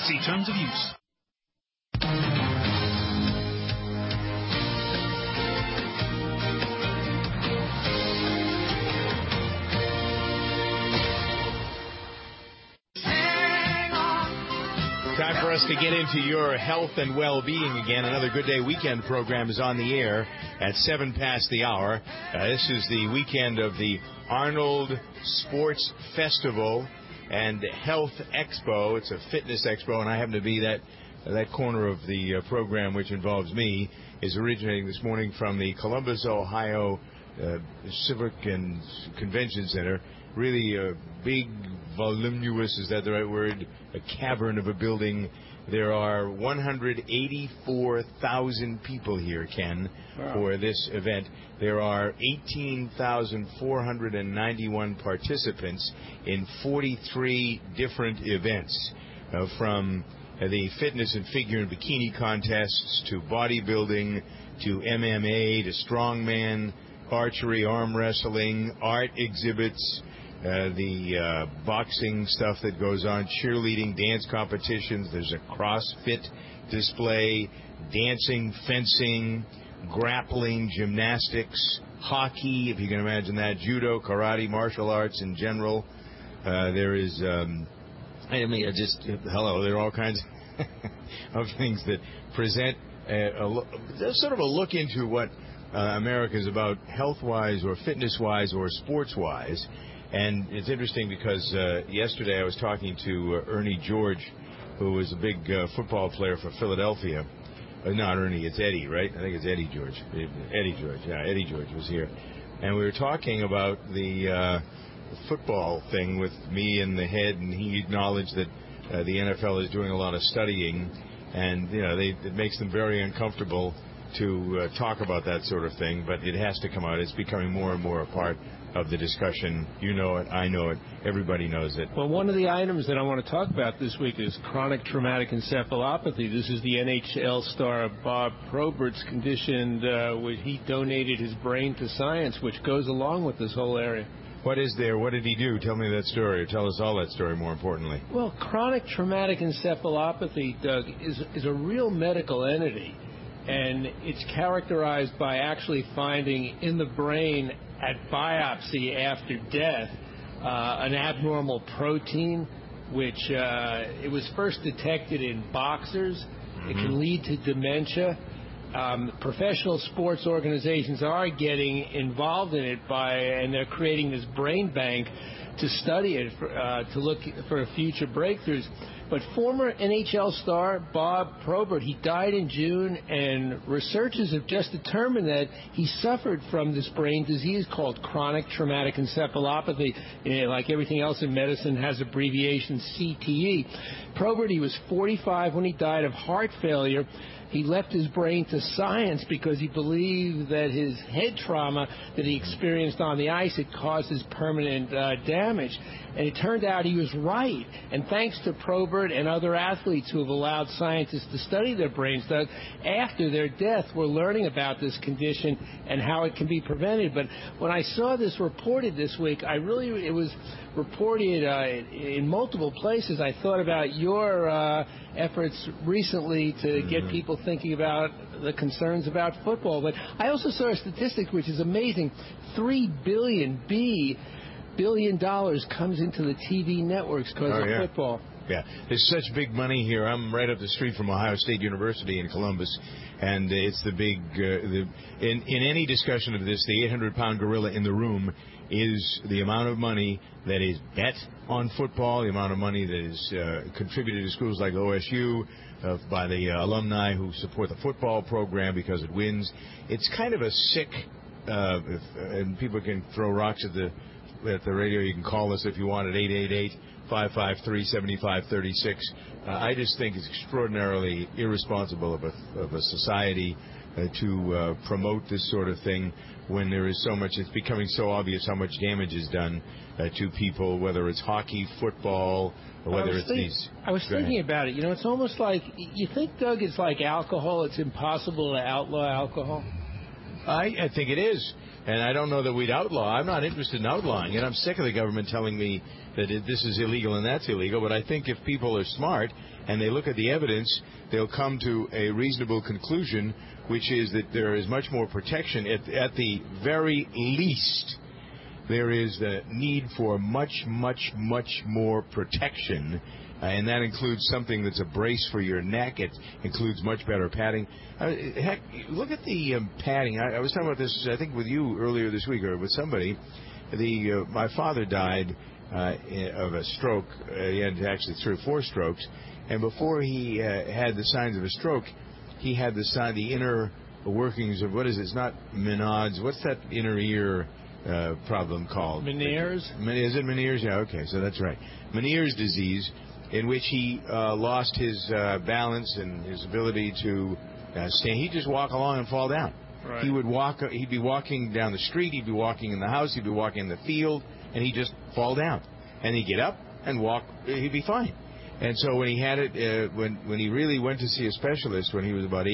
See terms of use. Time for us to get into your health and well-being again. Another Good Day Weekend program is on the air at 7 past the hour. This is the weekend of the Arnold Sports Festival and Health Expo. It's a fitness expo, and I happen to be that corner of the program, which involves me, is originating this morning from the Columbus, Ohio Civic and Convention Center. Really a big, voluminous, is that the right word? A cavern of a building. There are 184,000 people here, Ken, for this event. There are 18,491 participants in 43 different events, from the fitness and figure and bikini contests to bodybuilding to MMA to strongman, archery, arm wrestling, art exhibits, the boxing stuff that goes on, cheerleading, dance competitions. There's a CrossFit display, dancing, fencing, grappling, gymnastics, hockey, if you can imagine that, judo, karate, martial arts in general. There is, there are all kinds of things that present sort of a look into what America is about health-wise or fitness-wise or sports-wise. And it's interesting because yesterday I was talking to Ernie George, who was a big football player for Philadelphia. Not Ernie, it's Eddie, right? I think it's Eddie George. Eddie George, yeah, Eddie George was here. And we were talking about the football thing with me in the head, and he acknowledged that the NFL is doing a lot of studying, and it makes them very uncomfortable to talk about that sort of thing, but it has to come out. It's becoming more and more a part of the discussion. You know it, I know it, everybody knows it. Well, one of the items that I want to talk about this week is chronic traumatic encephalopathy. This is the NHL star Bob Probert's condition where he donated his brain to science, which goes along with this whole area. What is there? What did he do? Tell me that story, or tell us all that story, more importantly. Well, chronic traumatic encephalopathy, Doug, is a real medical entity. And it's characterized by actually finding in the brain at biopsy after death an abnormal protein, which it was first detected in boxers. It can lead to dementia. Professional sports organizations are getting involved in it and they're creating this brain bank to study it, to look for future breakthroughs. But former NHL star Bob Probert, he died in June, and researchers have just determined that he suffered from this brain disease called chronic traumatic encephalopathy. Like everything else in medicine, has abbreviation CTE. Probert, he was 45 when he died of heart failure. He left his brain to science because he believed that his head trauma that he experienced on the ice had caused his permanent damage. And it turned out he was right. And thanks to Probert and other athletes who have allowed scientists to study their brains, that after their death, we're learning about this condition and how it can be prevented. But when I saw this reported this week, it was reported in multiple places. I thought about your efforts recently to get people thinking about the concerns about football. But I also saw a statistic which is amazing. $3 billion comes into the TV networks because of football. Yeah, there's such big money here. I'm right up the street from Ohio State University in Columbus, and it's the big, in any discussion of this, the 800-pound gorilla in the room is the amount of money that is bet on football, the amount of money that is contributed to schools like OSU by the alumni who support the football program because it wins. It's kind of a sick, and people can throw rocks at the radio. You can call us if you want at 888-553-7536. I just think it's extraordinarily irresponsible of a society to promote this sort of thing when there is so much. It's becoming so obvious how much damage is done to people, whether it's hockey, football, or whether it's these. I was thinking about it. It's almost like, you think, Doug, it's like alcohol. It's impossible to outlaw alcohol. I think it is. And I don't know that we'd outlaw. I'm not interested in outlawing it. I'm sick of the government telling me that this is illegal and that's illegal. But I think if people are smart and they look at the evidence, they'll come to a reasonable conclusion, which is that there is much more protection. At the very least, there is a need for much, much, much more protection. And that includes something that's a brace for your neck. It includes much better padding. Heck, look at the padding. I was talking about this, I think, with you earlier this week, or with somebody. My father died of a stroke. He had actually 3 or 4 strokes. And before he had the signs of a stroke, he had the inner workings of, what is it? It's not Menard's. What's that inner ear problem called? Meniere's? Is it Meniere's? Yeah, okay, so that's right. Meniere's disease, in which he lost his balance and his ability to stand. He'd just walk along and fall down. Right. He'd be walking down the street, he'd be walking in the house, he'd be walking in the field, and he'd just fall down. And he'd get up and walk, he'd be fine. And so when he had it, when he really went to see a specialist when he was about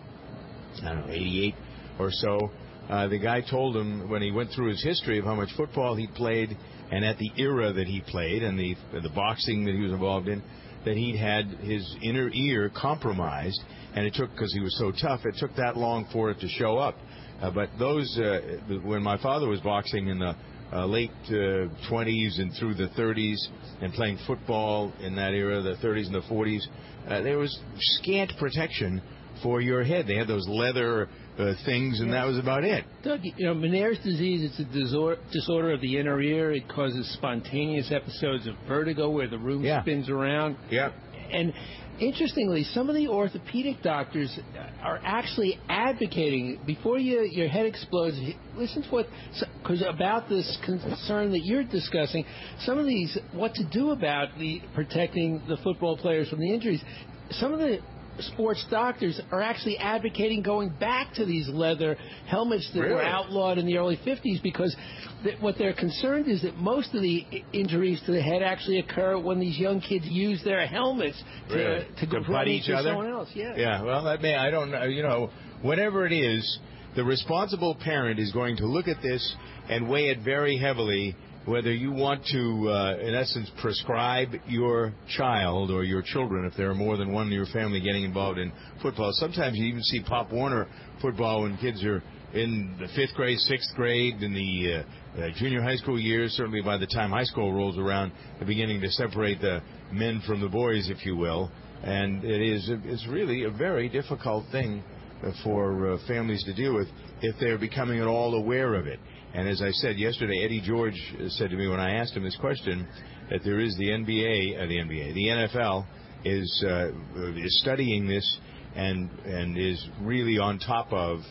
88 or so, the guy told him, when he went through his history of how much football he played and at the era that he played and the boxing that he was involved in, that he'd had his inner ear compromised, and it took, because he was so tough, it took that long for it to show up. But when my father was boxing in the late 20s and through the 30s and playing football in that era, the 30s and the 40s, there was scant protection for your head. They had those leather things, and that was about it. Doug, Meniere's disease, it's a disorder of the inner ear. It causes spontaneous episodes of vertigo where the room spins around. Yeah. And interestingly, some of the orthopedic doctors are actually advocating, before your head explodes, listen to because about this concern that you're discussing, some of these, what to do about protecting the football players from the injuries. Some of the sports doctors are actually advocating going back to these leather helmets that were outlawed in the early 50s, because what they're concerned is that most of the injuries to the head actually occur when these young kids use their helmets to butt each other. Someone else. Yeah. Well, I don't know. Whatever it is, the responsible parent is going to look at this and weigh it very heavily, whether you want to, in essence, prescribe your child or your children, if there are more than one in your family getting involved in football. Sometimes you even see Pop Warner football when kids are in the 5th grade, 6th grade, in the junior high school years. Certainly by the time high school rolls around, they're beginning to separate the men from the boys, if you will. And it's really a very difficult thing for families to deal with if they're becoming at all aware of it. And as I said yesterday, Eddie George said to me when I asked him this question that there is the NFL is studying this and is really on top of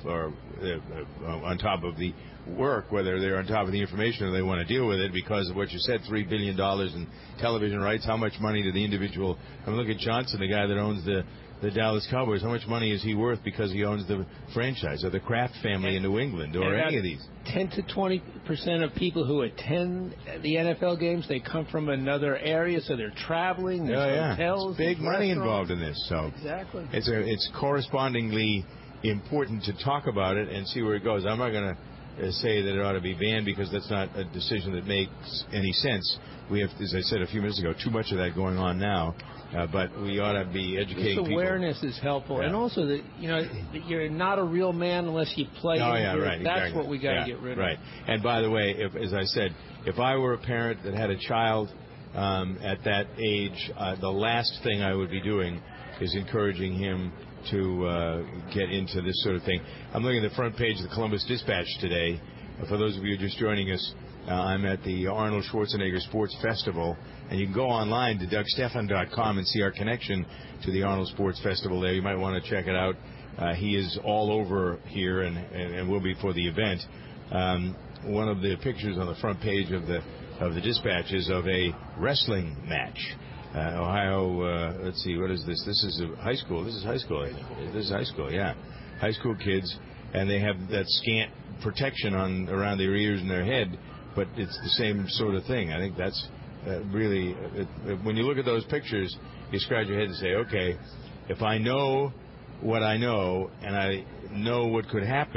the work, whether they're on top of the information or they want to deal with it because of what you said, $3 billion in television rights. How much money to the individual? I mean, look at Johnson, the guy that owns the Dallas Cowboys. How much money is he worth because he owns the franchise, or the Kraft family in New England, or any of these? 10 to 20% of people who attend the NFL games, they come from another area, so they're traveling. There's hotels. It's big money involved in this. So exactly. It's correspondingly important to talk about it and see where it goes. I'm not going to say that it ought to be banned, because that's not a decision that makes any sense. We have, as I said a few minutes ago, too much of that going on now. But we ought to be educating people. Awareness is helpful, and also that that you're not a real man unless you play. Right. That's exactly. what we got to get rid of. Right. And by the way, as I said, if I were a parent that had a child at that age, the last thing I would be doing is encouraging him to get into this sort of thing. I'm looking at the front page of the Columbus Dispatch today. For those of you just joining us, I'm at the Arnold Schwarzenegger Sports Festival, and you can go online to DougStephan.com and see our connection to the Arnold Sports Festival there. You might want to check it out. He is all over here and will be for the event. One of the pictures on the front page of the Dispatch is of a wrestling match. Ohio, let's see, what is this? This is high school. This is high school, I think. This is high school, yeah. High school kids, and they have that scant protection around their ears and their head, but it's the same sort of thing. I think that's really, when you look at those pictures, you scratch your head and say, okay, if I know what I know and I know what could happen,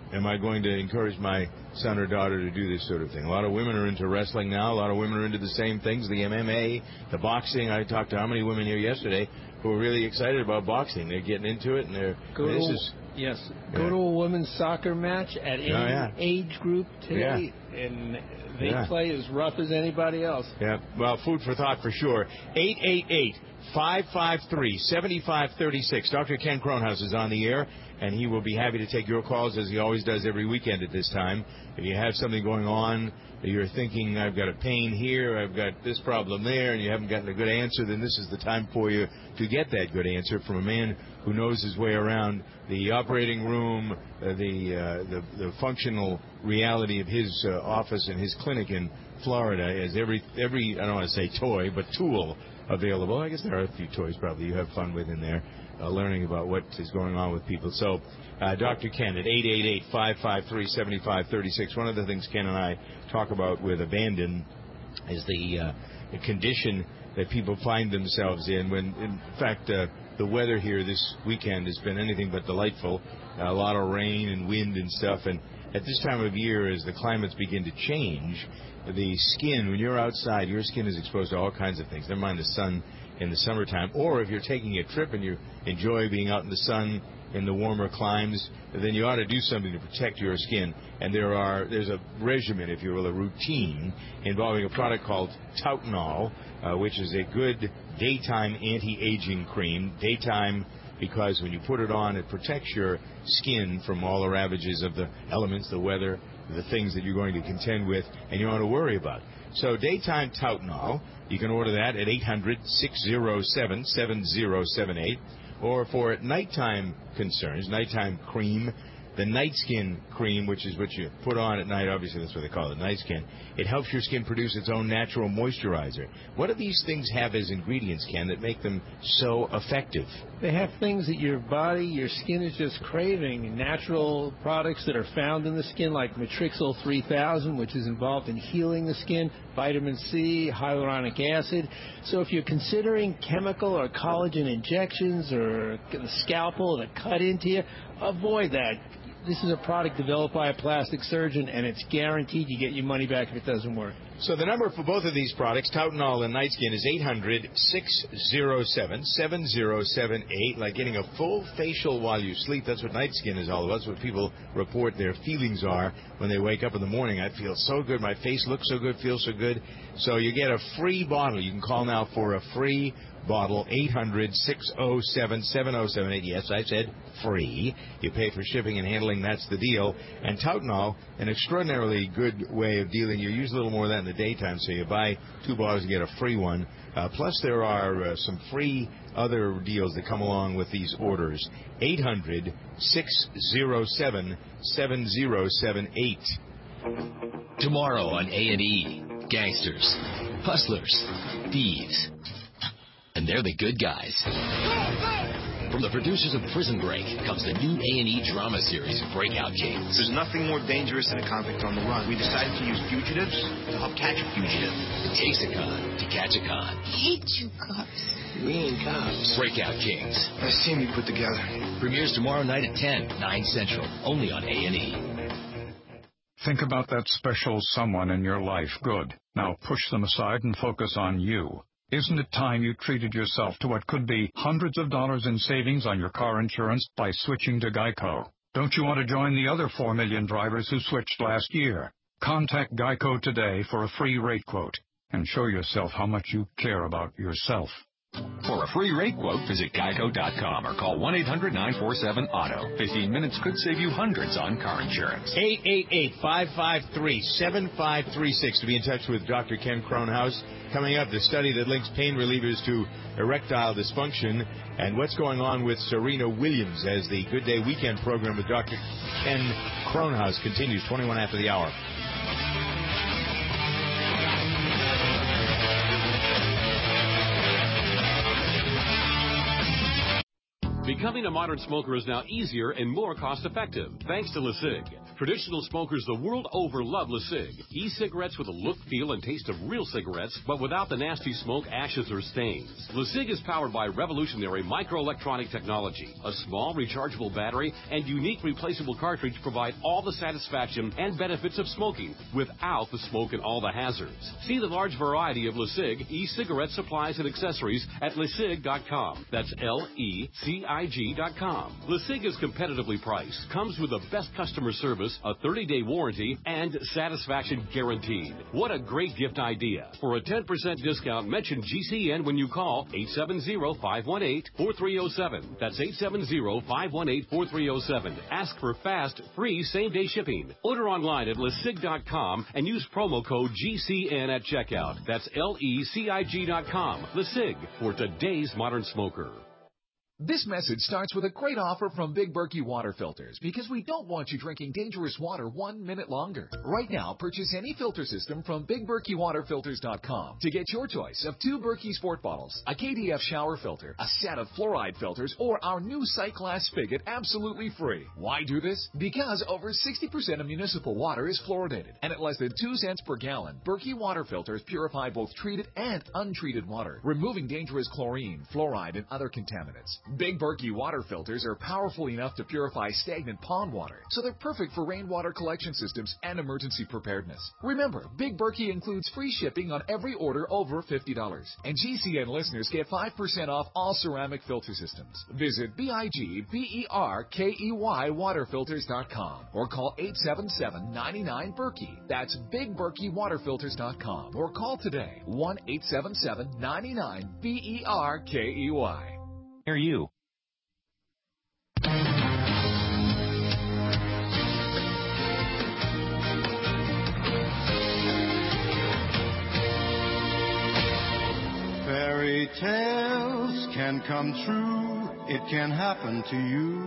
am I going to encourage my son or daughter to do this sort of thing? A lot of women are into wrestling now. A lot of women are into the same things, the MMA, the boxing. I talked to how many women here yesterday who are really excited about boxing. They're getting into it, and go to a women's soccer match at any age group today, and they play as rough as anybody else. Yeah, well, food for thought for sure. 888-553-7536. Dr. Ken Kronhaus is on the air, and he will be happy to take your calls, as he always does every weekend at this time. If you have something going on, you're thinking, I've got a pain here, I've got this problem there, and you haven't gotten a good answer, then this is the time for you to get that good answer from a man who knows his way around the operating room, the functional reality of his office and his clinic in Florida, as every I don't want to say toy, but tool available. I guess there are a few toys probably you have fun with in there, learning about what is going on with people. So Dr. Ken at 888-553-7536. One of the things Ken and I talk about with abandon is the condition that people find themselves in when, in fact, the weather here this weekend has been anything but delightful. A lot of rain and wind and stuff. And at this time of year, as the climates begin to change, the skin, when you're outside, your skin is exposed to all kinds of things. Never mind the sun in the summertime. Or if you're taking a trip and you enjoy being out in the sun in the warmer climes, then you ought to do something to protect your skin. And there's a regimen, if you will, a routine involving a product called Tautanol, which is a good daytime anti-aging cream. Daytime because when you put it on, it protects your skin from all the ravages of the elements, the weather, the things that you're going to contend with and you don't want to worry about. So daytime Tautanol, you can order that at 800-607-7078. Or for nighttime concerns, nighttime cream, the Night Skin cream, which is what you put on at night, obviously that's what they call it, Night Skin. It helps your skin produce its own natural moisturizer. What do these things have as ingredients, Ken, that make them so effective? They have things that your body, your skin is just craving. Natural products that are found in the skin, like Matrixyl 3000, which is involved in healing the skin, vitamin C, hyaluronic acid. So if you're considering chemical or collagen injections or the scalpel to cut into you, avoid that. This is a product developed by a plastic surgeon, and it's guaranteed you get your money back if it doesn't work. So the number for both of these products, Tautanol and Night Skin, is 800-607-7078. Like getting a full facial while you sleep. That's what Night Skin is all about. That's what people report their feelings are when they wake up in the morning. I feel so good. My face looks so good, feels so good. So you get a free bottle. You can call now for a free bottle, 800-607-7078. Yes, I said free. You pay for shipping and handling. That's the deal. And Tautanol, an extraordinarily good way of dealing. You use a little more of that in the daytime, so you buy 2 bottles and get a free one. Plus, there are some free other deals that come along with these orders. 800-607-7078. Tomorrow on A&E, gangsters, hustlers, thieves. And they're the good guys. From the producers of Prison Break comes the new A&E drama series, Breakout Kings. There's nothing more dangerous than a convict on the run. We decided to use fugitives to help catch a fugitive. It takes a con to catch a con. I hate you cops. We ain't cops. Breakout Kings. Best team we put together. Premieres tomorrow night at 10, 9 Central, only on A&E. Think about that special someone in your life. Good. Now push them aside and focus on you. Isn't it time you treated yourself to what could be hundreds of dollars in savings on your car insurance by switching to Geico? Don't you want to join the other 4 million drivers who switched last year? Contact Geico today for a free rate quote and show yourself how much you care about yourself. For a free rate quote, visit geico.com or call 1-800-947-AUTO. 15 minutes could save you hundreds on car insurance. 888-553-7536 to be in touch with Dr. Ken Kronhaus. Coming up, the study that links pain relievers to erectile dysfunction and what's going on with Serena Williams as the Good Day Weekend program with Dr. Ken Kronhaus continues 21 after the hour. Becoming a modern smoker is now easier and more cost-effective, thanks to LeSig. Traditional smokers the world over love LeSig. E-cigarettes with a look, feel, and taste of real cigarettes, but without the nasty smoke, ashes, or stains. LeSig is powered by revolutionary microelectronic technology. A small rechargeable battery and unique replaceable cartridge provide all the satisfaction and benefits of smoking without the smoke and all the hazards. See the large variety of LeSig e-cigarette supplies and accessories at LeSig.com. That's LECIG.com. LeSig is competitively priced, comes with the best customer service, a 30-day warranty, and satisfaction guaranteed. What a great gift idea. For a 10% discount, mention GCN when you call 870-518-4307. That's 870-518-4307. Ask for fast, free, same-day shipping. Order online at LeSig.com and use promo code GCN at checkout. That's LECIG.com. LeSig, for today's modern smoker. This message starts with a great offer from Big Berkey Water Filters, because we don't want you drinking dangerous water 1 minute longer. Right now, purchase any filter system from BigBerkeyWaterFilters.com to get your choice of 2 Berkey Sport bottles, a KDF shower filter, a set of fluoride filters, or our new sight glass spigot absolutely free. Why do this? Because over 60% of municipal water is fluoridated, and at less than 2 cents per gallon, Berkey Water Filters purify both treated and untreated water, removing dangerous chlorine, fluoride, and other contaminants. Big Berkey water filters are powerful enough to purify stagnant pond water, so they're perfect for rainwater collection systems and emergency preparedness. Remember, Big Berkey includes free shipping on every order over $50. And GCN listeners get 5% off all ceramic filter systems. Visit BIGBERKEY waterfilters.com or call 877-99-BERKEY. That's BigBerkeyWaterFilters.com or call today 1-877-99-BERKEY. Near you. Fairy tales can come true. It can happen to you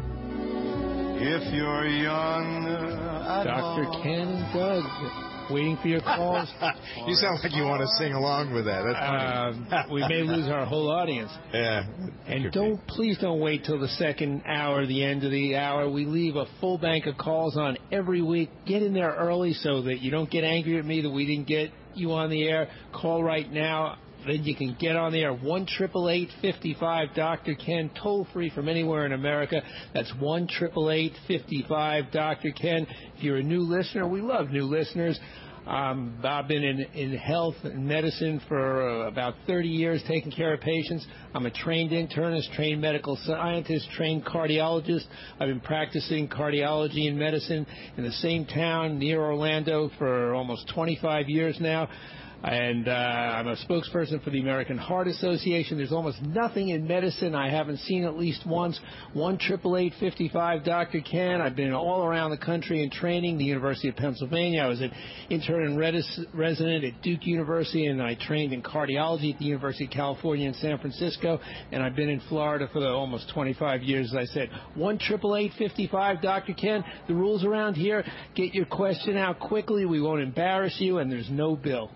if you're young at Dr. heart. Ken and Doug, waiting for your calls. You sound like you want to sing along with that. That's funny. We may lose our whole audience. Yeah. And please don't wait till the second hour, the end of the hour. We leave a full bank of calls on every week. Get in there early so that you don't get angry at me that we didn't get you on the air. Call right now. Then you can get on the air. 1-888-55 Ken, toll free from anywhere in America. That's 1-888-55 Ken. If you're a new listener, we love new listeners. I've been in health and medicine for about 30 years, taking care of patients. I'm a trained internist, trained medical scientist, trained cardiologist. I've been practicing cardiology and medicine in the same town near Orlando for almost 25 years now. And I'm a spokesperson for the American Heart Association. There's almost nothing in medicine I haven't seen at least once. 1-888-55 Ken. I've been all around the country in training, the University of Pennsylvania. I was an intern and resident at Duke University, and I trained in cardiology at the University of California in San Francisco. And I've been in Florida for almost 25 years, as I said. 1-888-55 Ken. The rules around here, get your question out quickly. We won't embarrass you, and there's no bill.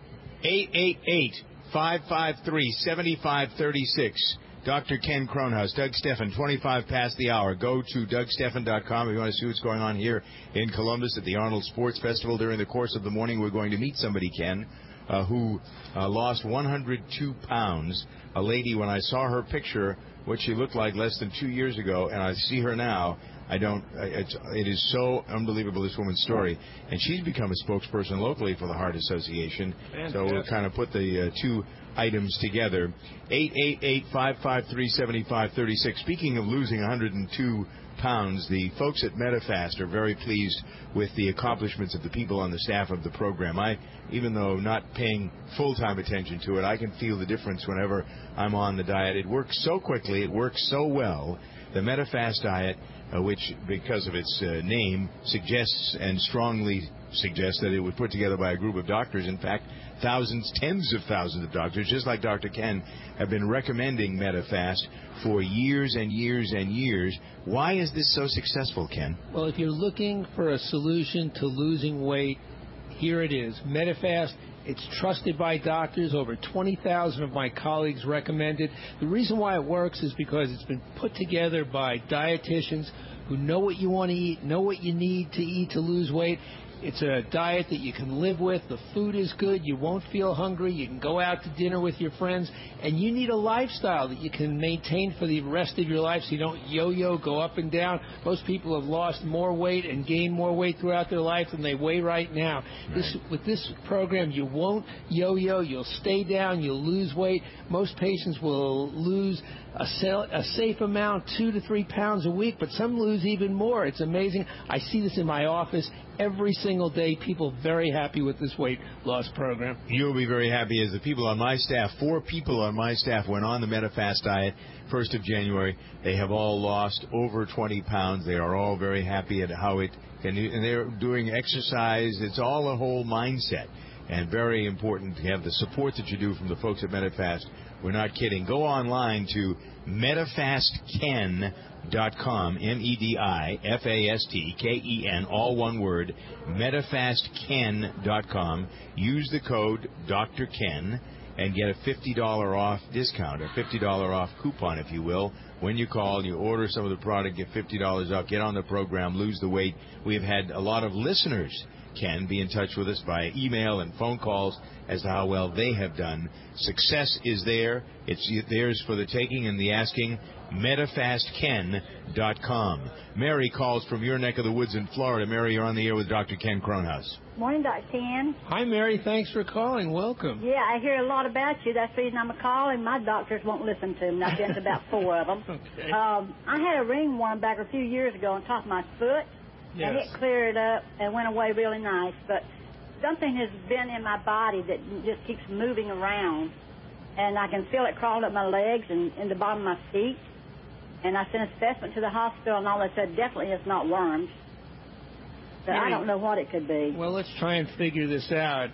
888-553-7536. Dr. Ken Kronhaus, Doug Steffen, 25 past the hour. Go to DougSteffen.com if you want to see what's going on here in Columbus at the Arnold Sports Festival. During the course of the morning, we're going to meet somebody, Ken, who lost 102 pounds. A lady, when I saw her picture, what she looked like less than 2 years ago, and I see her now, it is so unbelievable, this woman's story. And she's become a spokesperson locally for the Heart Association. Fantastic. So we'll kind of put the two items together. 888-553-7536. Speaking of losing 102 pounds, the folks at Medifast are very pleased with the accomplishments of the people on the staff of the program. Even though not paying full-time attention to it, I can feel the difference whenever I'm on the diet. It works so quickly. It works so well. The Medifast diet, which, because of its name, suggests and strongly suggests that it was put together by a group of doctors. In fact, thousands, tens of thousands of doctors, just like Dr. Ken, have been recommending Medifast for years and years and years. Why is this so successful, Ken? Well, if you're looking for a solution to losing weight, here it is. Medifast. It's trusted by doctors. Over 20,000 of my colleagues recommend it. The reason why it works is because it's been put together by dietitians who know what you want to eat, know what you need to eat to lose weight. It's a diet that you can live with. The food is good. You won't feel hungry. You can go out to dinner with your friends. And you need a lifestyle that you can maintain for the rest of your life so you don't yo-yo, go up and down. Most people have lost more weight and gained more weight throughout their life than they weigh right now. Right. With this program, you won't yo-yo. You'll stay down. You'll lose weight. Most patients will lose a safe amount, 2 to 3 pounds a week, but some lose even more. It's amazing. I see this in my office every single day. People very happy with this weight loss program. You'll be very happy as the people on my staff, 4 people on my staff went on the MetaFast diet 1st of January. They have all lost over 20 pounds. They are all very happy at how it can, and they're doing exercise. It's all a whole mindset, and very important to have the support that you do from the folks at MetaFast. We're not kidding. Go online to MetaFastKen.com, MEDIFASTKEN, all one word, MetaFastKen.com. Use the code Dr. Ken and get a $50 off discount, a $50 off coupon, if you will. When you call, you order some of the product, get $50 off, get on the program, lose the weight. We've had a lot of listeners, Ken, be in touch with us by email and phone calls as to how well they have done. Success is there. It's theirs for the taking and the asking. MetaFastKen.com. Mary calls from your neck of the woods in Florida. Mary, you're on the air with Dr. Ken Kronhaus. Morning, Dr. Ken. Hi, Mary. Thanks for calling. Welcome. Yeah, I hear a lot about you. That's the reason I'm calling. My doctors won't listen to me. I've been to about 4 of them. Okay. I had a ringworm back a few years ago on top of my foot. Yes. And it cleared up and went away really nice. But something has been in my body that just keeps moving around. And I can feel it crawling up my legs and in the bottom of my feet. And I sent a specimen to the hospital, and all they said, definitely it's not worms. But Mary, I don't know what it could be. Well, let's try and figure this out.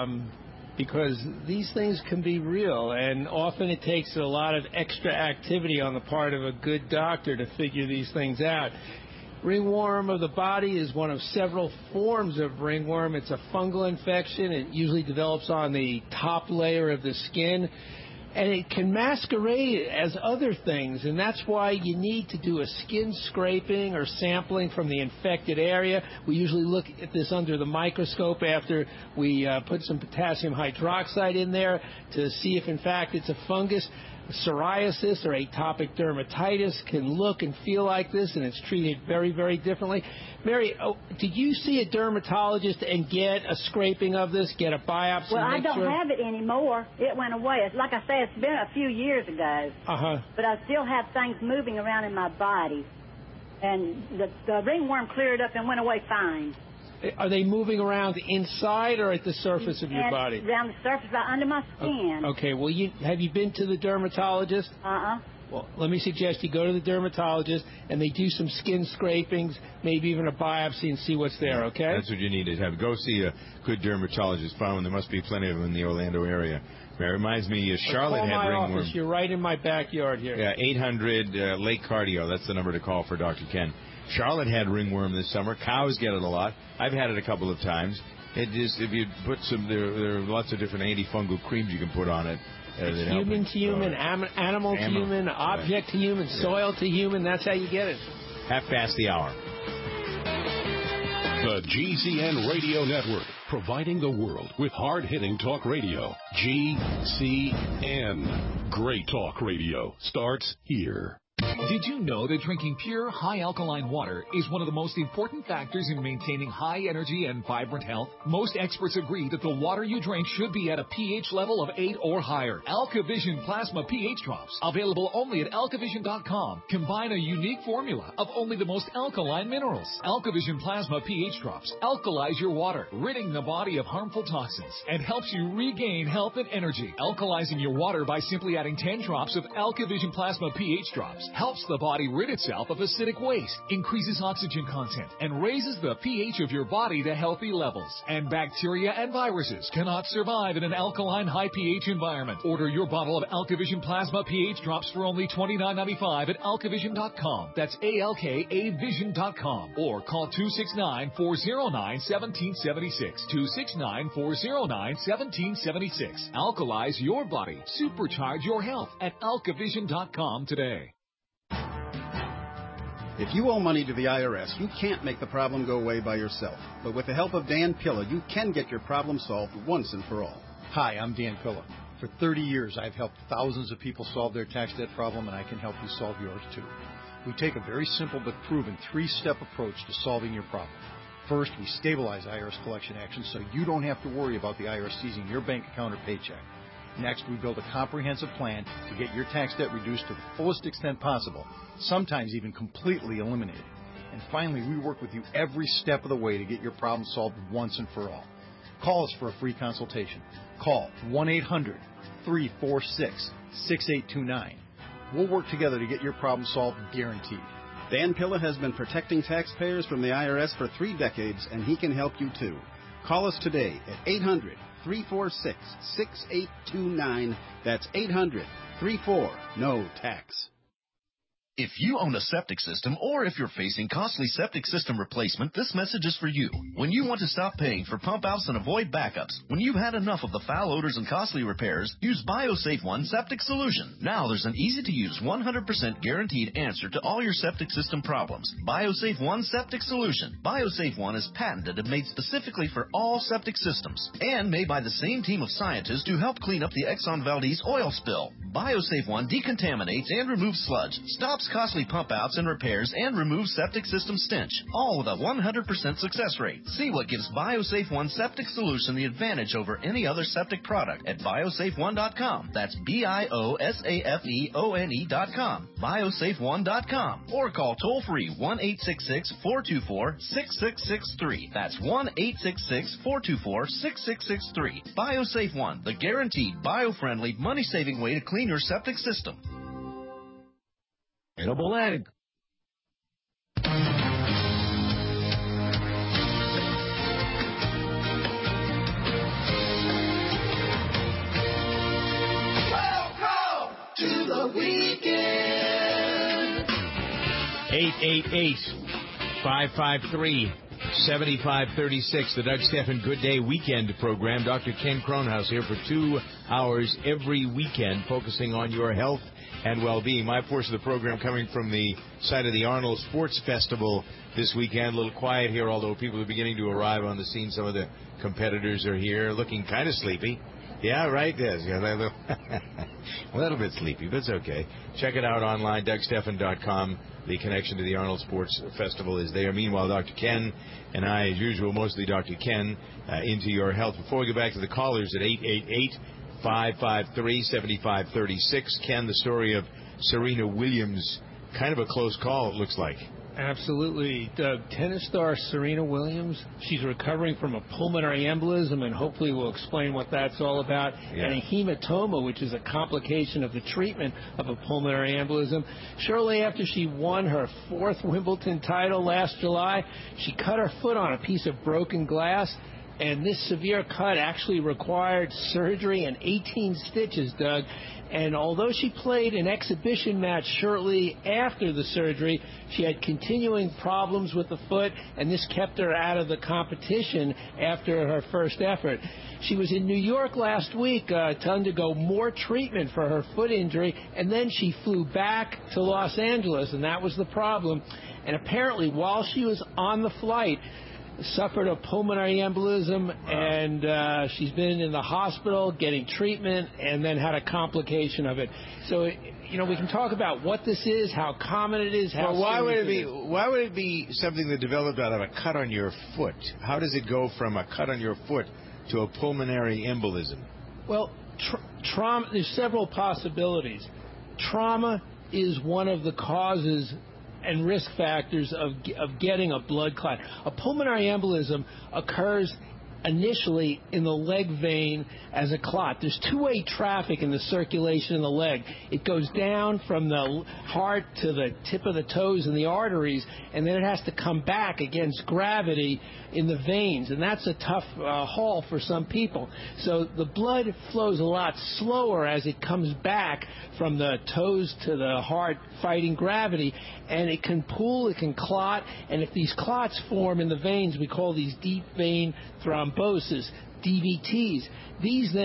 Because these things can be real, and often it takes a lot of extra activity on the part of a good doctor to figure these things out. Ringworm of the body is one of several forms of ringworm. It's a fungal infection. It usually develops on the top layer of the skin, and it can masquerade as other things, and that's why you need to do a skin scraping or sampling from the infected area. We usually look at this under the microscope after we put some potassium hydroxide in there to see if, in fact, it's a fungus. Psoriasis or atopic dermatitis can look and feel like this, and it's treated very, very differently. Mary, did you see a dermatologist and get a scraping of this, get a biopsy? Well, I don't have it anymore. It went away. Like I say, it's been a few years ago. Uh-huh. But I still have things moving around in my body. And the ringworm cleared up and went away fine. Are they moving around inside or at the surface of your body? Around the surface, right under my skin. Okay. Well, have you been to the dermatologist? Uh-uh. Well, let me suggest you go to the dermatologist and they do some skin scrapings, maybe even a biopsy, and see what's there, okay? That's what you need to have. Go see a good dermatologist. Found there must be plenty of them in the Orlando area. It reminds me, Charlotte had ringworm. Office. You're right in my backyard here. Yeah, 800 Lake Cardio. That's the number to call for Dr. Ken. Charlotte had ringworm this summer. Cows get it a lot. I've had it a couple of times. It just, if you put some, there are lots of different antifungal creams you can put on it. Human to human, animal to human, object to human, soil to human. That's how you get it. 1:30. The GCN Radio Network, providing the world with hard-hitting talk radio. GCN. Great talk radio starts here. Did you know that drinking pure, high-alkaline water is one of the most important factors in maintaining high energy and vibrant health? Most experts agree that the water you drink should be at a pH level of 8 or higher. AlkaVision Plasma pH Drops, available only at alkavision.com, combine a unique formula of only the most alkaline minerals. AlkaVision Plasma pH Drops alkalize your water, ridding the body of harmful toxins, and helps you regain health and energy. Alkalizing your water by simply adding 10 drops of AlkaVision Plasma pH Drops helps the body rid itself of acidic waste, increases oxygen content, and raises the pH of your body to healthy levels. And bacteria and viruses cannot survive in an alkaline high pH environment. Order your bottle of AlkaVision Plasma pH Drops for only $29.95 at alkavision.com. That's ALKAvision.com. Or call 269-409-1776. 269-409-1776. Alkalize your body. Supercharge your health at alkavision.com today. If you owe money to the IRS, you can't make the problem go away by yourself. But with the help of Dan Pilla, you can get your problem solved once and for all. Hi, I'm Dan Pilla. For 30 years, I've helped thousands of people solve their tax debt problem, and I can help you solve yours too. We take a very simple but proven 3-step approach to solving your problem. First, we stabilize IRS collection actions so you don't have to worry about the IRS seizing your bank account or paycheck. Next, we build a comprehensive plan to get your tax debt reduced to the fullest extent possible, sometimes even completely eliminated. And finally, we work with you every step of the way to get your problem solved once and for all. Call us for a free consultation. Call 1-800-346-6829. We'll work together to get your problem solved, guaranteed. Dan Pilla has been protecting taxpayers from the IRS for 3 decades, and he can help you too. Call us today at 800-346-6829. That's 800-34-NO-TAX. If you own a septic system or if you're facing costly septic system replacement, this message is for you. When you want to stop paying for pump outs and avoid backups, when you've had enough of the foul odors and costly repairs, use BioSafe One Septic Solution. Now there's an easy-to-use 100% guaranteed answer to all your septic system problems. BioSafe One Septic Solution. BioSafe One is patented and made specifically for all septic systems and made by the same team of scientists to help clean up the Exxon Valdez oil spill. BioSafe One decontaminates and removes sludge, stops costly pump outs and repairs, and removes septic system stench, all with a 100% success rate. See what gives BioSafe One Septic Solution the advantage over any other septic product at biosafeone.com. That's BIOSAFEONE.com. biosafeone.com. Or call toll free 1-866-424-6663. That's 1-866-424-6663. BioSafe One, the guaranteed bio-friendly, money-saving way to clean your septic system. Double egg. Welcome to the weekend. 888-553-7536, the Doug Stephan Good Day Weekend program. Dr. Ken Kronhaus here for 2 hours every weekend, focusing on your health and well-being. My portion of the program coming from the site of the Arnold Sports Festival this weekend. A little quiet here, although people are beginning to arrive on the scene. Some of the competitors are here, looking kind of sleepy. Yeah, right, yes. Yeah, a little bit sleepy, but it's okay. Check it out online, DougStephan.com. The connection to the Arnold Sports Festival is there. Meanwhile, Dr. Ken and I, as usual, mostly Dr. Ken, into your health. Before we go back to the callers at 888-553-7536. Ken, the story of Serena Williams, kind of a close call, it looks like. Absolutely, Doug. Tennis star Serena Williams, she's recovering from a pulmonary embolism, and hopefully we'll explain what that's all about, and a hematoma, which is a complication of the treatment of a pulmonary embolism. Shortly after she won her 4th Wimbledon title last July, she cut her foot on a piece of broken glass, and this severe cut actually required surgery and 18 stitches, Doug. And although she played an exhibition match shortly after the surgery, she had continuing problems with the foot, and this kept her out of the competition after her first effort. She was in New York last week to undergo more treatment for her foot injury, and then she flew back to Los Angeles, and that was the problem. And apparently, while she was on the flight, suffered a pulmonary embolism, and she's been in the hospital getting treatment and then had a complication of it. So, you know, we can talk about what this is, how common it is, how why would it be something that developed out of a cut on your foot? How does it go from a cut on your foot to a pulmonary embolism? Well, trauma, there's several possibilities. Trauma is one of the causes and risk factors of getting a blood clot. A pulmonary embolism occurs initially in the leg vein as a clot. There's two-way traffic in the circulation in the leg. It goes down from the heart to the tip of the toes and the arteries, and then it has to come back against gravity in the veins, and that's a tough haul for some people. So the blood flows a lot slower as it comes back from the toes to the heart fighting gravity, and it can pool, it can clot, and if these clots form in the veins, we call these deep vein thrombosis, DVTs. These then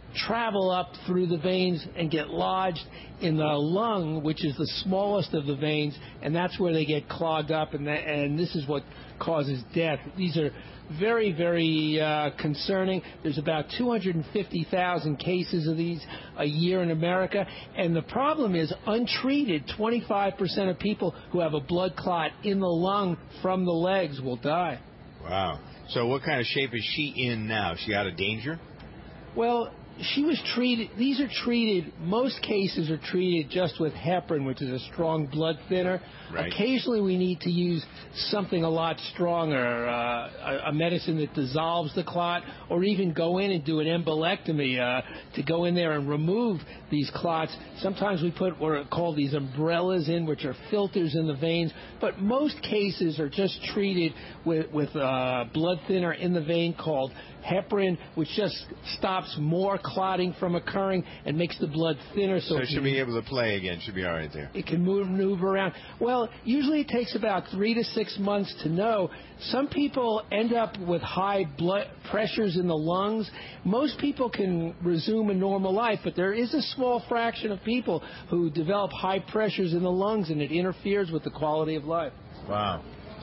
travel up through the veins and get lodged in the lung, which is the smallest of the veins, and that's where they get clogged up, and this is what causes death. These are very, very concerning. There's about 250,000 cases of these a year in America, and the problem is untreated, 25% of people who have a blood clot in the lung from the legs will die. Wow. So what kind of shape is she in now? Is she out of danger? Well, she was treated, these are treated, most cases are treated just with heparin, which is a strong blood thinner. Right. Occasionally we need to use something a lot stronger, a medicine that dissolves the clot, or even go in and do an embolectomy to go in there and remove these clots. Sometimes we put what are called these umbrellas in, which are filters in the veins, but most cases are just treated with blood thinner in the vein called heparin, which just stops more clotting from occurring and makes the blood thinner. So she'll be able to play again. She'll be all right there. It can move around. Well, usually it takes about 3 to 6 months to know. Some people end up with high blood pressures in the lungs. Most people can resume a normal life, but there is a small fraction of people who develop high pressures in the lungs, and it interferes with the quality of life. Wow.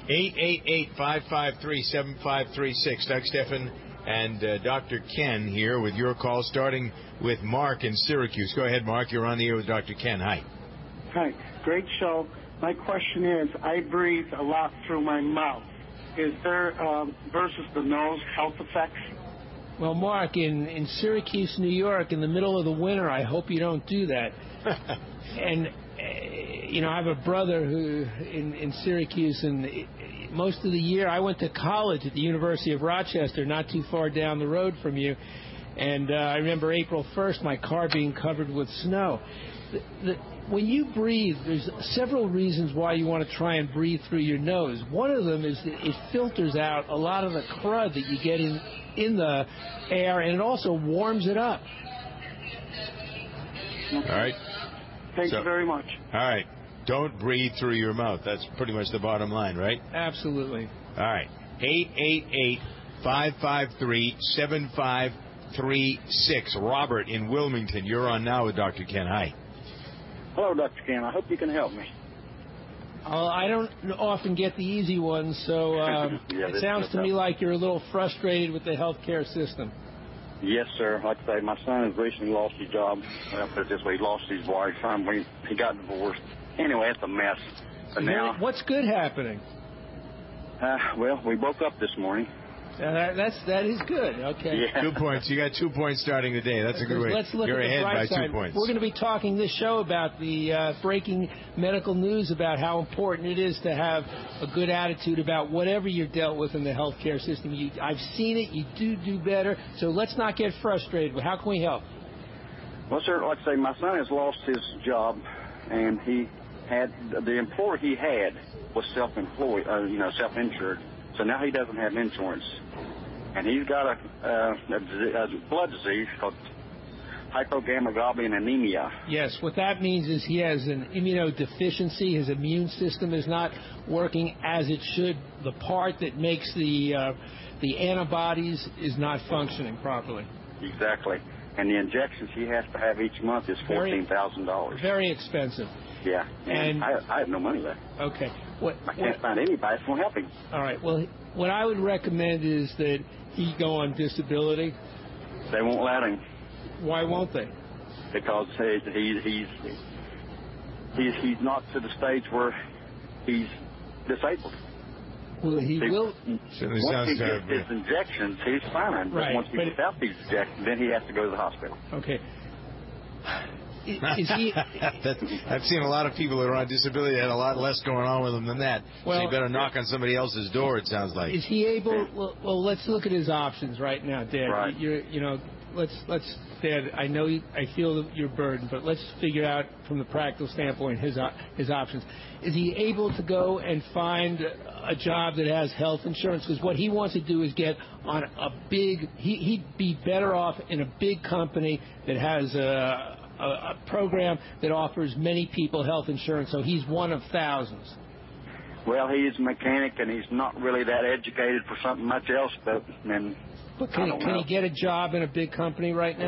888-553-7536. Doug Stephan and Dr. Ken here with your call, starting with Mark in Syracuse. Go ahead, Mark. You're on the air with Dr. Ken. Hi. Hi. Great show. My question is, I breathe a lot through my mouth. Is there, versus the nose, health effects? Well, Mark, in Syracuse, New York, in the middle of the winter, I hope you don't do that. And, I have a brother who in Syracuse, and most of the year I went to college at the University of Rochester, not too far down the road from you. And I remember April 1st, my car being covered with snow. When you breathe, there's several reasons why you want to try and breathe through your nose. One of them is that it filters out a lot of the crud that you get in the air, and it also warms it up. All right. Thank you very much. All right. Don't breathe through your mouth. That's pretty much the bottom line, right? Absolutely. All right. 888-553-7536. Robert in Wilmington, you're on now with Dr. Ken. Hi. Hello, Dr. Ken. I hope you can help me. I don't often get the easy ones, so it sounds to me like you're a little frustrated with the healthcare system. Yes, sir. Like I say, my son has recently lost his job. Well, put it this way, he lost his wife. He got divorced. Anyway, it's a mess. But now, what's good happening? Well, we woke up this morning. That is good. Okay. Yeah. 2 points. You got 2 points starting the day. That's a good way. Let's look You're at the ahead bright by side. 2 points. We're going to be talking this show about the breaking medical news about how important it is to have a good attitude about whatever you're dealt with in the healthcare system. I've seen it. You do better. So let's not get frustrated. How can we help? Well, sir, like I say, my son has lost his job, and he had the employer he had was self-employed, self-insured. So now he doesn't have insurance. And he's got a blood disease called hypogammaglobulinemia. Yes, what that means is he has an immunodeficiency. His immune system is not working as it should. The part that makes the antibodies is not functioning properly. Exactly. And the injections he has to have each month is $14,000. Very expensive. Yeah. And I have no money left. Okay. I can't find anybody that's going to help him. All right. Well, what I would recommend is that he go on disability. They won't let him. Why won't they? Because he's not to the stage where he's disabled. Well, he will. Once he gets his injections, he's fine. But once he gets out these injections, then he has to go to the hospital. Okay. Is he? I've seen a lot of people that are on disability that had a lot less going on with them than that. Well, so you better knock on somebody else's door, it sounds like. Is he able? Well, let's look at his options right now, Dad. Right. Let's, Dad. I feel your burden, but let's figure out from the practical standpoint his options. Is he able to go and find a job that has health insurance? Because what he wants to do is get on a big. He'd be better off in a big company that has a program that offers many people health insurance, so he's one of thousands. Well, he is a mechanic, and he's not really that educated for something much else. But can he get a job in a big company right now?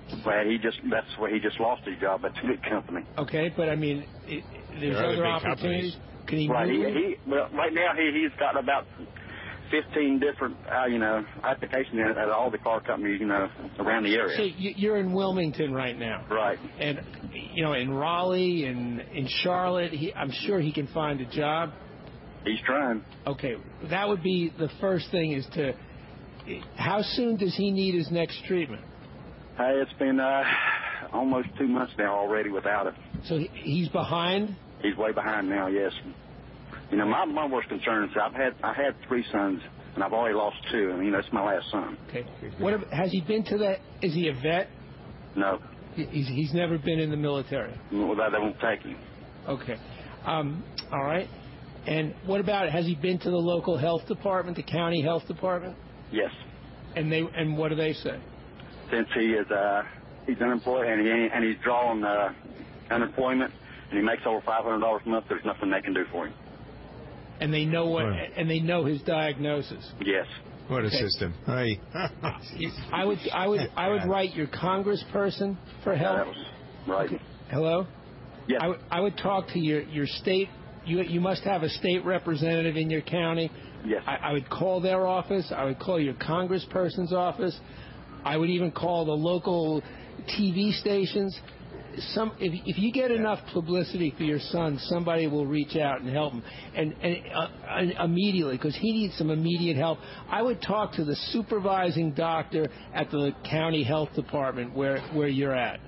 Well, that's where he just lost his job at the big company. Okay, but I mean, there's other opportunities. Can he right, move? Well, right now he's got about 15 different, applications at all the car companies, around the area. So you're in Wilmington right now. Right. And, in Raleigh and in Charlotte, I'm sure he can find a job. He's trying. Okay, that would be the first thing is how soon does he need his next treatment? It's been almost 2 months now already without it. So he's behind? He's way behind now, yes. My worst concern is I had 3 sons, and I've already lost 2, and, it's my last son. Okay. Has he been to that? Is he a vet? No. He's never been in the military? Well, they won't take him. Okay. All right. And what about, has he been to the local health department, the county health department? Yes. And what do they say? Since he's unemployed and he's drawing unemployment and he makes over $500 a month, there's nothing they can do for him. And they know and they know his diagnosis. Yes. What a system! Hey. I would write your congressperson for help. That was right. Okay. Hello. Yes. I would talk to your state. You must have a state representative in your county. Yes. I would call their office. I would call your congressperson's office. I would even call the local TV stations. If you get enough publicity for your son, somebody will reach out and help him, and immediately, because he needs some immediate help. I would talk to the supervising doctor at the county health department where you're at.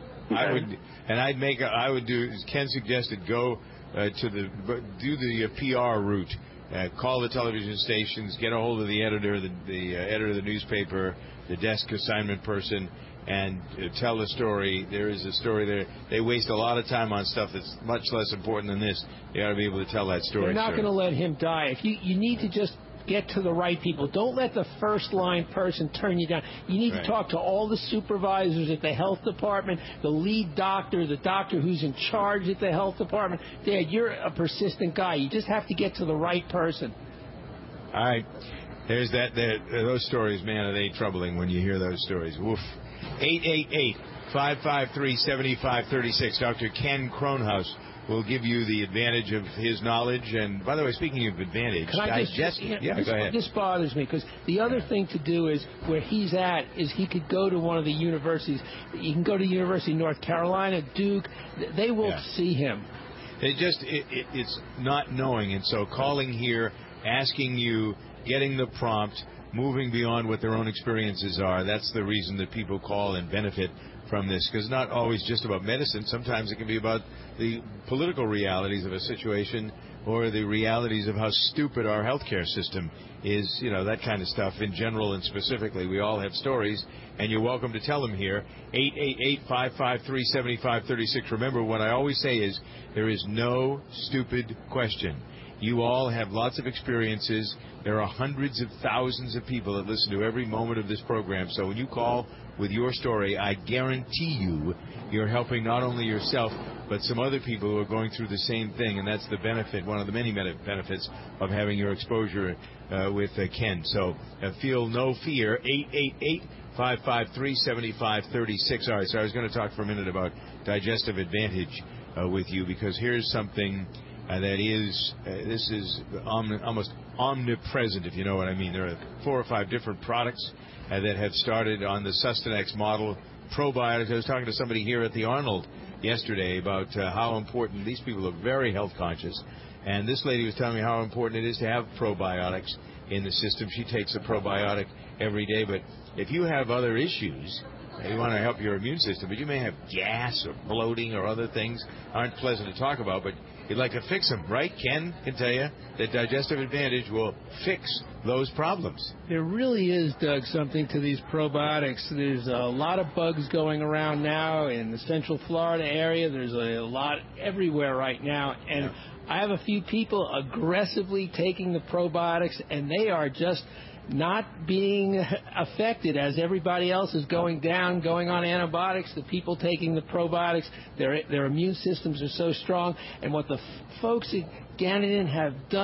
I would do, as Ken suggested, go do the PR route. Call the television stations, get a hold of the editor, the editor of the newspaper, the desk assignment person, and tell the story. There is a story there. They waste a lot of time on stuff that's much less important than this. They ought to be able to tell that story. They're not going to let him die. If you need to just get to the right people. Don't let the first line person turn you down. You need to talk to all the supervisors at the health department, the lead doctor, the doctor who's in charge at the health department. Dad, you're a persistent guy. You just have to get to the right person. All right. There's that. Those stories, man, are they troubling when you hear those stories. Woof. 888-553-7536. Dr. Ken Kronhaus will give you the advantage of his knowledge. And by the way, speaking of advantage, go ahead. This bothers me because the other thing to do is where he's at is he could go to one of the universities. You can go to University of North Carolina, Duke. They will see him. It's not knowing. And so calling here, asking you, getting the prompt, moving beyond what their own experiences are. That's the reason that people call and benefit from this, because it's not always just about medicine. Sometimes it can be about the political realities of a situation or the realities of how stupid our healthcare system is, that kind of stuff in general and specifically. We all have stories, and you're welcome to tell them here. 888-553-7536. Remember, what I always say is there is no stupid question. You all have lots of experiences. There are hundreds of thousands of people that listen to every moment of this program. So when you call with your story, I guarantee you're helping not only yourself, but some other people who are going through the same thing. And that's the benefit, one of the many benefits of having your exposure with Ken. So feel no fear. 888-553-7536. All right, so I was going to talk for a minute about digestive advantage with you, because here's something this is almost omnipresent, if you know what I mean. There are 4 or 5 different products that have started on the Sustanex model. Probiotics. I was talking to somebody here at the Arnold yesterday about how important, these people are very health conscious, and this lady was telling me how important it is to have probiotics in the system. She takes a probiotic every day, but if you have other issues, you want to help your immune system, but you may have gas or bloating or other things aren't pleasant to talk about, but you'd like to fix them, right? Ken can tell you that Digestive Advantage will fix those problems. There really is, Doug, something to these probiotics. There's a lot of bugs going around now in the Central Florida area. There's a lot everywhere right now, and I have a few people aggressively taking the probiotics, and they are just not being affected as everybody else is going down, going on antibiotics. The people taking the probiotics, their immune systems are so strong. And what the folks at Gannon have done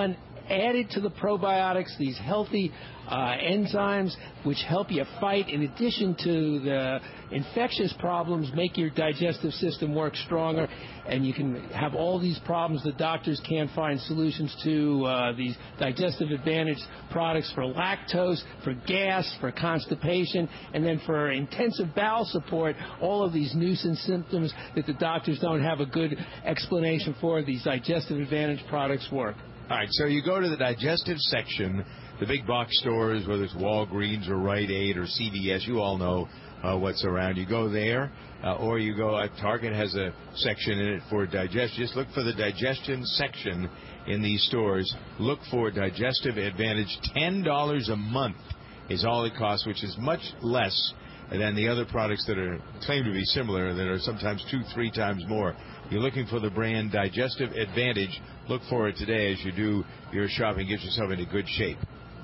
added to the probiotics these healthy enzymes which help you fight, in addition to the infectious problems, make your digestive system work stronger, and you can have all these problems the doctors can't find solutions to, these Digestive Advantage products for lactose, for gas, for constipation, and then for intensive bowel support, all of these nuisance symptoms that the doctors don't have a good explanation for. These Digestive Advantage products work. All right, so you go to the digestive section, the big box stores, whether it's Walgreens or Rite Aid or CVS, you all know what's around. You go there, or you go, Target has a section in it for digestion. Just look for the digestion section in these stores. Look for Digestive Advantage. $10 a month is all it costs, which is much less than the other products that are claimed to be similar, that are sometimes 2-3 times more. You're looking for the brand Digestive Advantage. Look for it today as you do your shopping. Get yourself into good shape.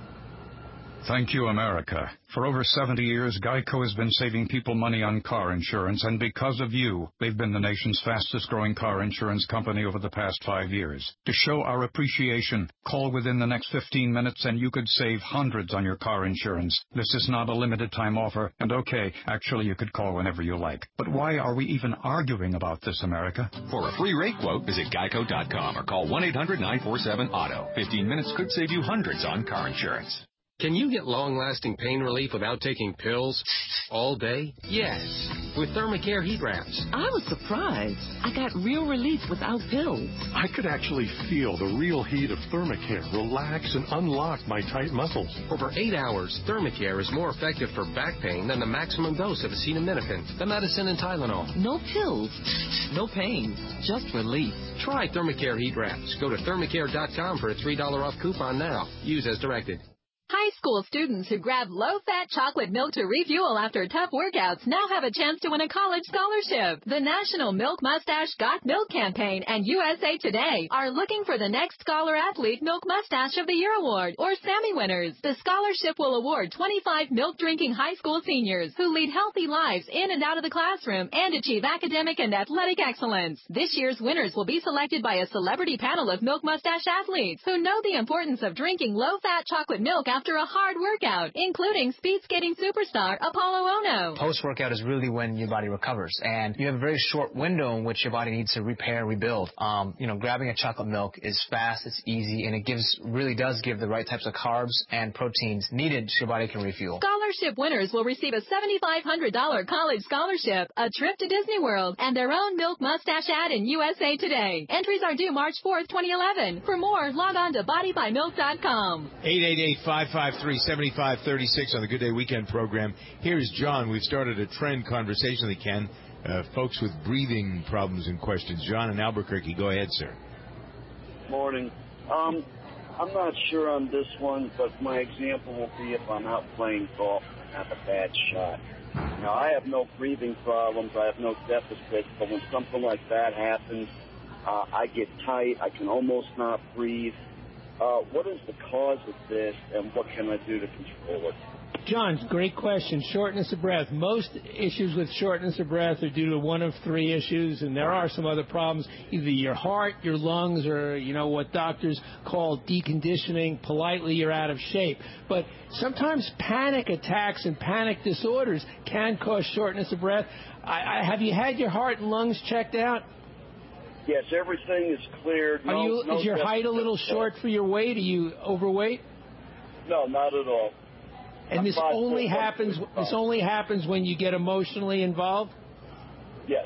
Thank you, America. For over 70 years, GEICO has been saving people money on car insurance, and because of you, they've been the nation's fastest-growing car insurance company over the past 5 years. To show our appreciation, call within the next 15 minutes and you could save hundreds on your car insurance. This is not a limited-time offer, and okay, actually you could call whenever you like. But why are we even arguing about this, America? For a free rate quote, visit geico.com or call 1-800-947-AUTO. 15 minutes could save you hundreds on car insurance. Can you get long-lasting pain relief without taking pills all day? Yes, with Thermacare heat wraps. I was surprised. I got real relief without pills. I could actually feel the real heat of Thermacare relax and unlock my tight muscles. Over 8 hours, Thermacare is more effective for back pain than the maximum dose of acetaminophen, the medicine and Tylenol. No pills, no pain, just relief. Try Thermacare heat wraps. Go to thermacare.com for a $3 off coupon now. Use as directed. High school students who grab low-fat chocolate milk to refuel after tough workouts now have a chance to win a college scholarship. The National Milk Mustache Got Milk campaign and USA Today are looking for the next Scholar Athlete Milk Mustache of the Year award, or Sammy winners. The scholarship will award 25 milk-drinking high school seniors who lead healthy lives in and out of the classroom and achieve academic and athletic excellence. This year's winners will be selected by a celebrity panel of milk mustache athletes who know the importance of drinking low-fat chocolate milk after a hard workout, including speed skating superstar Apollo Ono. Post-workout is really when your body recovers, and you have a very short window in which your body needs to repair and rebuild. Grabbing a chocolate milk is fast, it's easy, and it really does give the right types of carbs and proteins needed so your body can refuel. Scholarship winners will receive a $7,500 college scholarship, a trip to Disney World, and their own milk mustache ad in USA Today. Entries are due March 4th, 2011. For more, log on to bodybymilk.com. 888-553-7536 on the Good Day Weekend program. Here's John. We've started a trend conversationally, Ken. Folks with breathing problems and questions. John in Albuquerque. Go ahead, sir. Morning. I'm not sure on this one, but my example will be if I'm out playing golf and have a bad shot. Now, I have no breathing problems. I have no deficits, but when something like that happens, I get tight. I can almost not breathe. What is the cause of this, and what can I do to control it? John, great question. Shortness of breath. Most issues with shortness of breath are due to one of three issues, and there are some other problems. Either your heart, your lungs, or, what doctors call deconditioning. Politely, you're out of shape. But sometimes panic attacks and panic disorders can cause shortness of breath. Have you had your heart and lungs checked out? Yes, everything is cleared. Is your height a little short for your weight? Are you overweight? No, not at all. And this only happens when you get emotionally involved? Yes.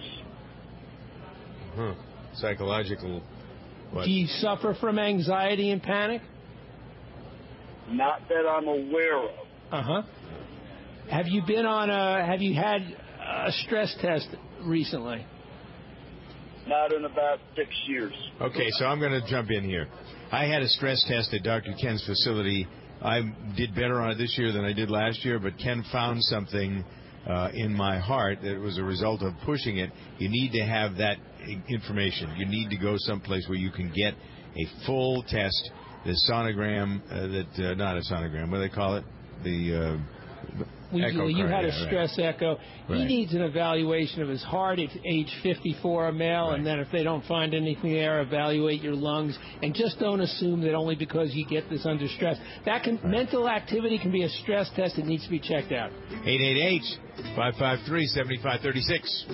Psychological. What? Do you suffer from anxiety and panic? Not that I'm aware of. Uh-huh. Have you had a stress test recently? Not in about 6 years. Okay, so I'm going to jump in here. I had a stress test at Dr. Ken's facility. I did better on it this year than I did last year, but Ken found something in my heart that was a result of pushing it. You need to have that information. You need to go someplace where you can get a full test, the sonogram, not a sonogram, what do they call it? you had a stress echo. Right. He needs an evaluation of his heart at age 54, a male, and then if they don't find anything there, evaluate your lungs, and just don't assume that only because you get this under stress. Mental activity can be a stress test. It needs to be checked out. 888-553-7536.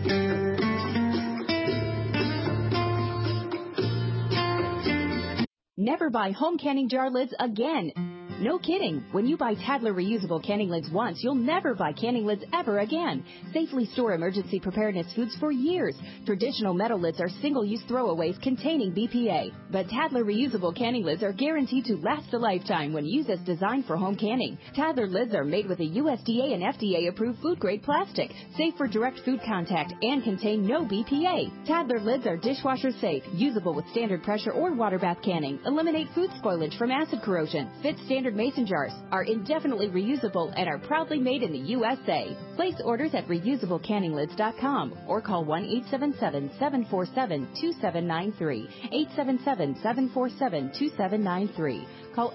Never buy home canning jar lids again. No kidding. When you buy Tadler reusable canning lids once, you'll never buy canning lids ever again. Safely store emergency preparedness foods for years. Traditional metal lids are single-use throwaways containing BPA. But Tadler reusable canning lids are guaranteed to last a lifetime when used as designed for home canning. Tadler lids are made with a USDA and FDA-approved food-grade plastic, safe for direct food contact, and contain no BPA. Tadler lids are dishwasher safe, usable with standard pressure or water bath canning, eliminate food spoilage from acid corrosion, fit standard mason jars, are indefinitely reusable, and are proudly made in the USA. Place orders at reusablecanninglids.com or call 1-877-747-2793. 877-747-2793. Call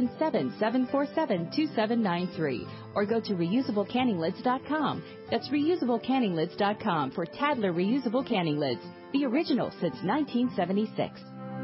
877-747-2793 or go to reusablecanninglids.com. That's reusablecanninglids.com for Tadler reusable canning lids, the original since 1976.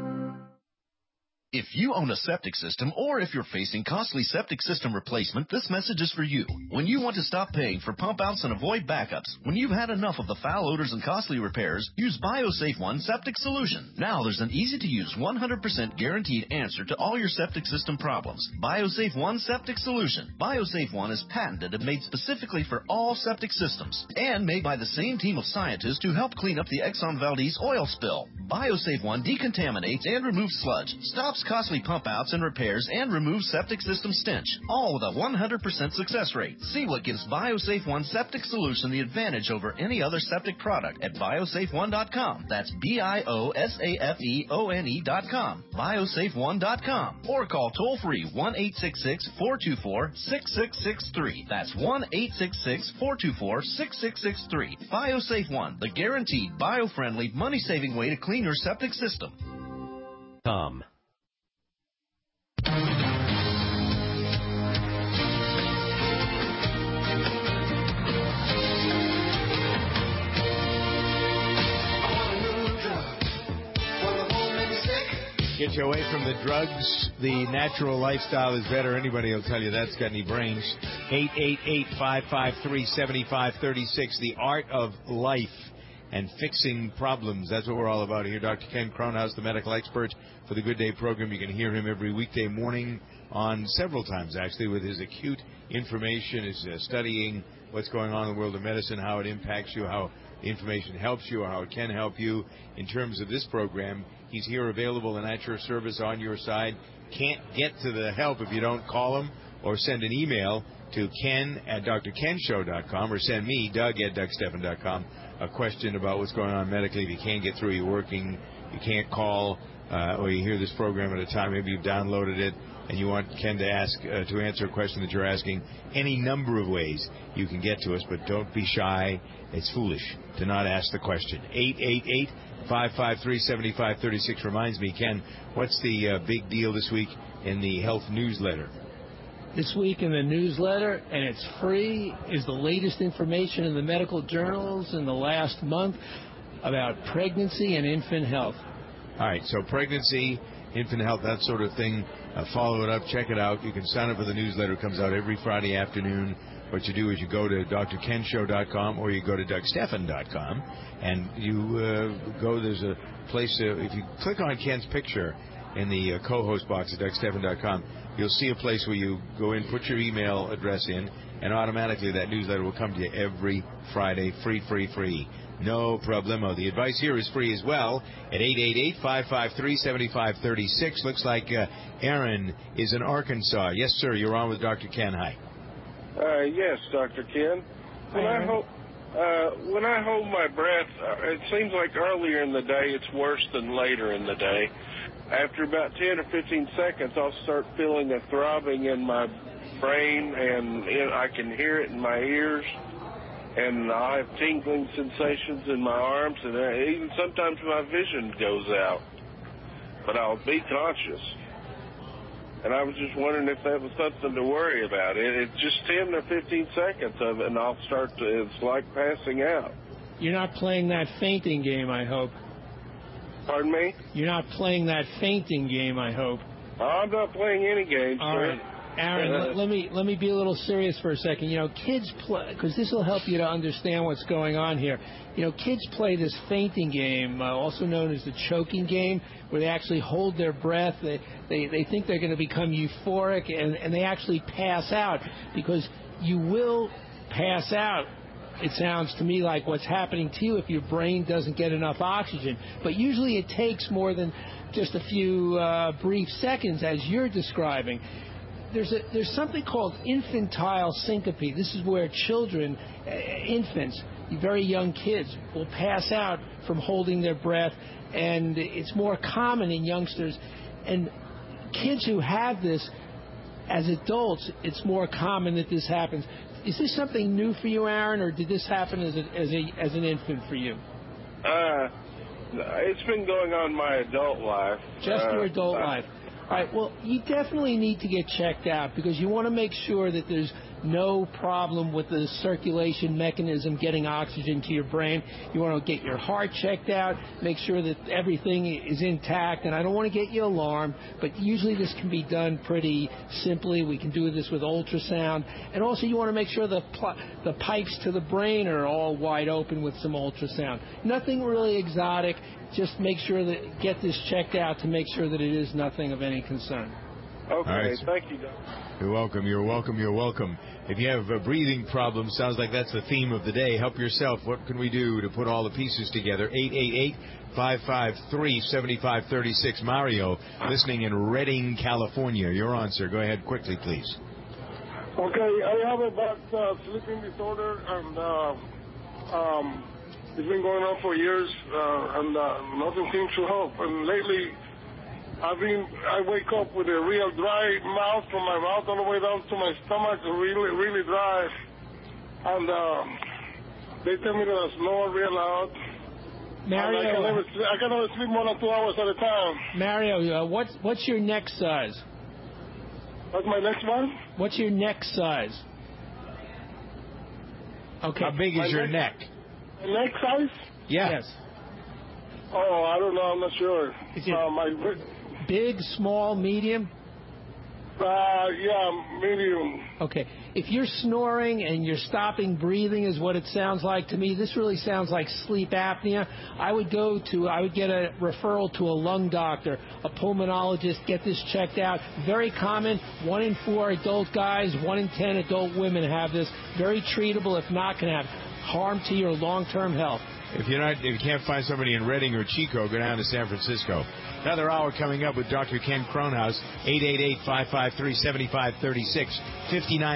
If you own a septic system or if you're facing costly septic system replacement, this message is for you. When you want to stop paying for pump outs and avoid backups, when you've had enough of the foul odors and costly repairs, use BioSafe One Septic Solution. Now there's an easy-to-use 100% guaranteed answer to all your septic system problems. BioSafe One Septic Solution. BioSafe One is patented and made specifically for all septic systems and made by the same team of scientists to help clean up the Exxon Valdez oil spill. BioSafe One decontaminates and removes sludge, stops costly pump outs and repairs, and removes septic system stench, all with a 100% success rate. See what gives BioSafe One Septic Solution the advantage over any other septic product at biosafeone.com. That's BIOSAFEONE.com. biosafeone.com. Or call toll-free 1-866-424-6663. That's 1-866-424-6663. BioSafe One, the guaranteed bio-friendly, money-saving way to clean your septic system. Get you away from the drugs. The natural lifestyle is better. Anybody will tell you that's got any brains. 888-553-7536. The art of life and fixing problems. That's what we're all about here. Dr. Ken Cronhaus, the medical expert for the Good Day program. You can hear him every weekday morning on several times, actually, with his acute information, his studying what's going on in the world of medicine, how it impacts you, how the information helps you, or how it can help you. In terms of this program, he's here available and at your service, on your side. Can't get to the help if you don't call him or send an email to ken@drkenshow.com or send me, Doug@DougStephan.com, a question about what's going on medically. If you can't get through, you're working, you can't call, or you hear this program at a time, maybe you've downloaded it, and you want Ken to answer a question that you're asking, any number of ways you can get to us, but don't be shy. It's foolish to not ask the question. 888-553-7536 reminds me, Ken, what's the big deal this week in the health newsletter? This week in the newsletter, and it's free, is the latest information in the medical journals in the last month about pregnancy and infant health. All right, so pregnancy, infant health, that sort of thing. Follow it up, check it out. You can sign up for the newsletter. It comes out every Friday afternoon. What you do is you go to drkenshow.com or you go to DougStephan.com, and you go, there's a place, if you click on Ken's picture in the co-host box at DougStephan.com, you'll see a place where you go in, put your email address in, and automatically that newsletter will come to you every Friday, free. No problemo. The advice here is free as well at 888-553-7536. Looks like Aaron is in Arkansas. Yes, sir. You're on with Dr. Ken. Hi. Yes, Dr. Ken. When I hold my breath, it seems like earlier in the day it's worse than later in the day. After about 10 or 15 seconds, I'll start feeling a throbbing in my brain, and I can hear it in my ears. And I have tingling sensations in my arms, and even sometimes my vision goes out. But I'll be conscious. And I was just wondering if that was something to worry about. It's just 10 to 15 seconds of it, and I'll start to, it's like passing out. You're not playing that fainting game, I hope. Pardon me? You're not playing that fainting game, I hope. I'm not playing any games, All sir. right. Aaron, let me be a little serious for a second. You know, kids play, because this will help you to understand what's going on here. You know, kids play this fainting game, also known as the choking game, where they actually hold their breath. They think they're going to become euphoric, and they actually pass out, because you will pass out. It sounds to me like what's happening to you if your brain doesn't get enough oxygen. But usually it takes more than just a few brief seconds, as you're describing. There's something called infantile syncope. This is where children, infants, very young kids, will pass out from holding their breath, and it's more common in youngsters. And kids who have this, as adults, it's more common that this happens. Is this something new for you, Aaron, or did this happen as an infant for you? It's been going on my adult life. Just your adult life. All right, well, you definitely need to get checked out, because you want to make sure that there's no problem with the circulation mechanism getting oxygen to your brain. You want to get your heart checked out, make sure that everything is intact, and I don't want to get you alarmed, but usually this can be done pretty simply. We can do this with ultrasound, and also you want to make sure the pipes to the brain are all wide open with some ultrasound. Nothing really exotic. Just make sure that get this checked out to make sure that it is nothing of any concern. Okay, right. Thank you, Doctor. You're welcome, you're welcome, you're welcome. If you have a breathing problem, sounds like that's the theme of the day. Help yourself. What can we do to put all the pieces together? 888-553-7536. Mario, listening in Redding, California. You're on, sir. Go ahead quickly, please. Okay, I have a bad sleeping disorder, and it's been going on for years, and nothing seems to help. And lately, I wake up with a real dry mouth from my mouth all the way down to my stomach, really, really dry. And they tell me that I snore real loud. Mario, I can never sleep more than 2 hours at a time. Mario, what's your neck size? What's my next one? What's your neck size? Okay. How big is your neck? Neck size? Yeah. Yes. Oh, I don't know. I'm not sure. Is it big, small, medium? Yeah, medium. Okay. If you're snoring and you're stopping breathing is what it sounds like to me, this really sounds like sleep apnea. I would get a referral to a lung doctor, a pulmonologist, get this checked out. Very common. 1 in 4 adult guys, 1 in 10 adult women have this. Very treatable, if not going to have harm to your long-term health. If you can't find somebody in Redding or Chico, go down to San Francisco. Another hour coming up with Dr. Ken Kronhaus, 888-553-7536, 59